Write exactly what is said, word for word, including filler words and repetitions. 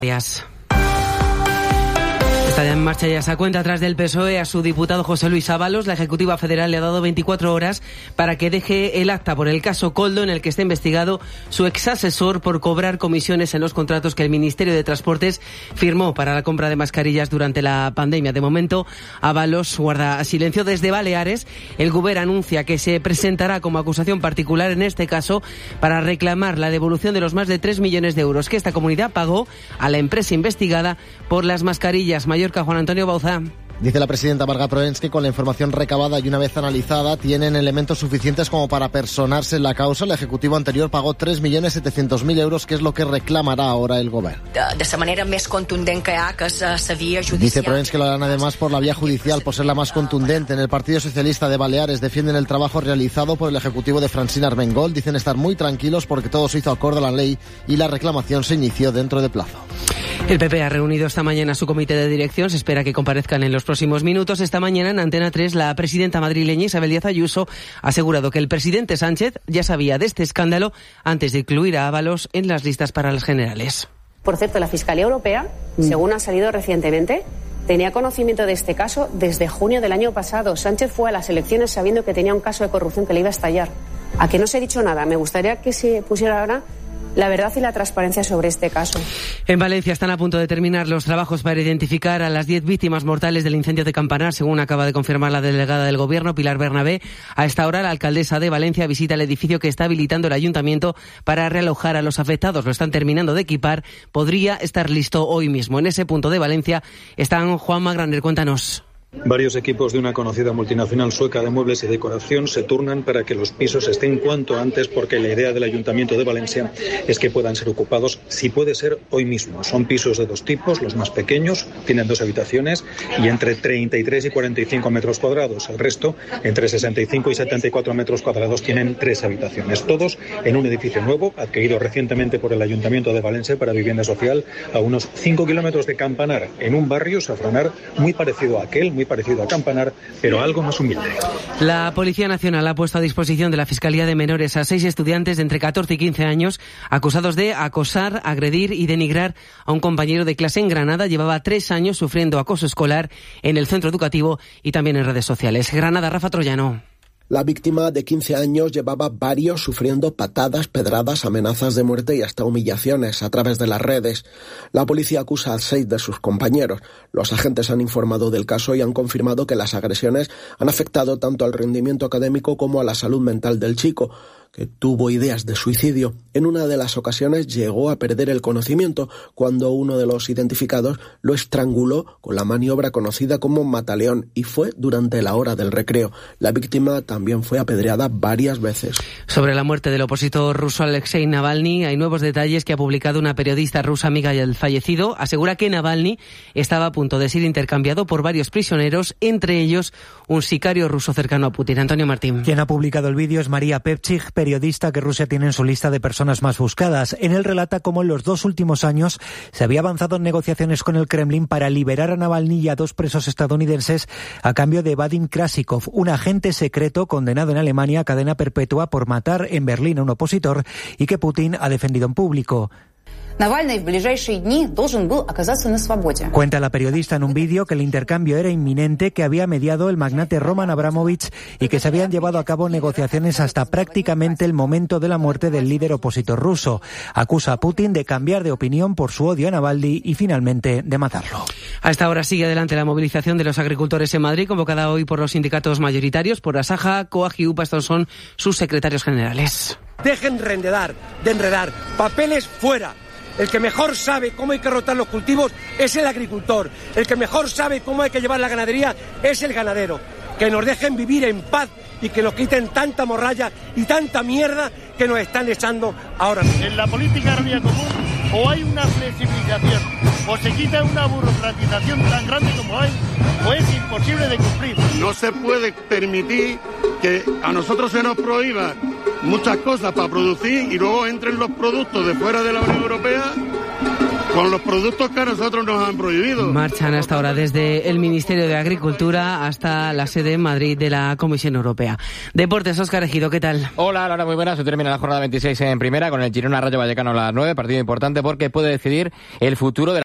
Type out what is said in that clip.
Está ya en marcha ya esa cuenta atrás del P S O E a su diputado José Luis Ábalos. La Ejecutiva Federal le ha dado veinticuatro horas para que deje el acta por el caso Koldo, en el que está investigado su exasesor por cobrar comisiones en los contratos que el Ministerio de Transportes firmó para la compra de mascarillas durante la pandemia. De momento, Ábalos guarda silencio. Desde Baleares, el Govern anuncia que se presentará como acusación particular en este caso para reclamar la devolución de los más de tres millones de euros que esta comunidad pagó a la empresa investigada por las mascarillas. Mallorca, Juan Antonio Bauza. Dice la presidenta Marga Proens que con la información recabada y una vez analizada tienen elementos suficientes como para personarse en la causa. El Ejecutivo anterior pagó tres millones setecientos mil euros, que es lo que reclamará ahora el Govern. De, de esa manera más contundente que ha, que es la vía judicial. Dice Proens que lo harán además por la vía judicial, por ser la más contundente. En el Partido Socialista de Baleares defienden el trabajo realizado por el Ejecutivo de Francina Armengol. Dicen estar muy tranquilos porque todo se hizo acorde a la ley y la reclamación se inició dentro de plazo. El P P ha reunido esta mañana su comité de dirección. Se espera que comparezcan en los próximos minutos. Esta mañana en Antena tres, la presidenta madrileña Isabel Díaz Ayuso ha asegurado que el presidente Sánchez ya sabía de este escándalo antes de incluir a Ábalos en las listas para las generales. Por cierto, la Fiscalía Europea, mm. según ha salido recientemente, tenía conocimiento de este caso desde junio del año pasado. Sánchez fue a las elecciones sabiendo que tenía un caso de corrupción que le iba a estallar. ¿A que no se ha dicho nada? Me gustaría que se pusiera ahora la verdad y la transparencia sobre este caso. En Valencia están a punto de terminar los trabajos para identificar a las diez víctimas mortales del incendio de Campanar, según acaba de confirmar la delegada del Gobierno, Pilar Bernabé. A esta hora, la alcaldesa de Valencia visita el edificio que está habilitando el ayuntamiento para realojar a los afectados. Lo están terminando de equipar. Podría estar listo hoy mismo. En ese punto de Valencia están Juanma Graner. Cuéntanos. Varios equipos de una conocida multinacional sueca de muebles y decoración se turnan para que los pisos estén cuanto antes, porque la idea del Ayuntamiento de Valencia es que puedan ser ocupados, si puede ser, hoy mismo. Son pisos de dos tipos, los más pequeños tienen dos habitaciones y entre treinta y tres y cuarenta y cinco metros cuadrados. El resto, entre sesenta y cinco y setenta y cuatro metros cuadrados, tienen tres habitaciones. Todos en un edificio nuevo, adquirido recientemente por el Ayuntamiento de Valencia para vivienda social, a unos cinco kilómetros de Campanar, en un barrio, Safranar, muy parecido a aquel, muy parecido a Campanar, pero algo más humilde. La Policía Nacional ha puesto a disposición de la Fiscalía de Menores a seis estudiantes de entre catorce y quince años acusados de acosar, agredir y denigrar a un compañero de clase en Granada. Llevaba tres años sufriendo acoso escolar en el centro educativo y también en redes sociales. Granada, Rafa Troyano. La víctima, de quince años, llevaba varios sufriendo patadas, pedradas, amenazas de muerte y hasta humillaciones a través de las redes. La policía acusa a seis de sus compañeros. Los agentes han informado del caso y han confirmado que las agresiones han afectado tanto al rendimiento académico como a la salud mental del chico, que tuvo ideas de suicidio. En una de las ocasiones llegó a perder el conocimiento cuando uno de los identificados lo estranguló con la maniobra conocida como mataleón, y fue durante la hora del recreo. La víctima también fue apedreada varias veces. Sobre la muerte del opositor ruso Alexei Navalny, hay nuevos detalles que ha publicado una periodista rusa amiga del fallecido. Asegura que Navalny estaba a punto de ser intercambiado por varios prisioneros, entre ellos un sicario ruso cercano a Putin. Antonio Martín. Quien ha publicado el vídeo es María Pevchik, periodista que Rusia tiene en su lista de personas más buscadas. En él relata cómo en los dos últimos años se había avanzado en negociaciones con el Kremlin para liberar a Navalny y a dos presos estadounidenses a cambio de Vadim Krasikov, un agente secreto condenado en Alemania a cadena perpetua por matar en Berlín a un opositor y que Putin ha defendido en público. Cuenta la periodista en un vídeo que el intercambio era inminente, que había mediado el magnate Roman Abramovich y que se habían llevado a cabo negociaciones hasta prácticamente el momento de la muerte del líder opositor ruso. Acusa a Putin de cambiar de opinión por su odio a Navalny y finalmente de matarlo. A esta hora sigue adelante la movilización de los agricultores en Madrid, convocada hoy por los sindicatos mayoritarios, por Asaja, COAG y UPA. Estos son sus secretarios generales. Dejen de enredar, de enredar. Papeles fuera. El que mejor sabe cómo hay que rotar los cultivos es el agricultor. El que mejor sabe cómo hay que llevar la ganadería es el ganadero. Que nos dejen vivir en paz y que nos quiten tanta morralla y tanta mierda que nos están echando ahora mismo. En la política agraria común o hay una flexibilización o se quita una burocratización tan grande como hay, o es imposible de cumplir. No se puede permitir que a nosotros se nos prohíba muchas cosas para producir y luego entren los productos de fuera de la Unión Europea con los productos que a nosotros nos han prohibido. Marchan hasta ahora desde el Ministerio de Agricultura hasta la sede en Madrid de la Comisión Europea. Deportes, Óscar Ejido, ¿qué tal? Hola, Laura, muy buenas. Se termina la jornada veintiséis en primera con el Girona Rayo Vallecano a las nueve. Partido importante porque puede decidir el futuro de la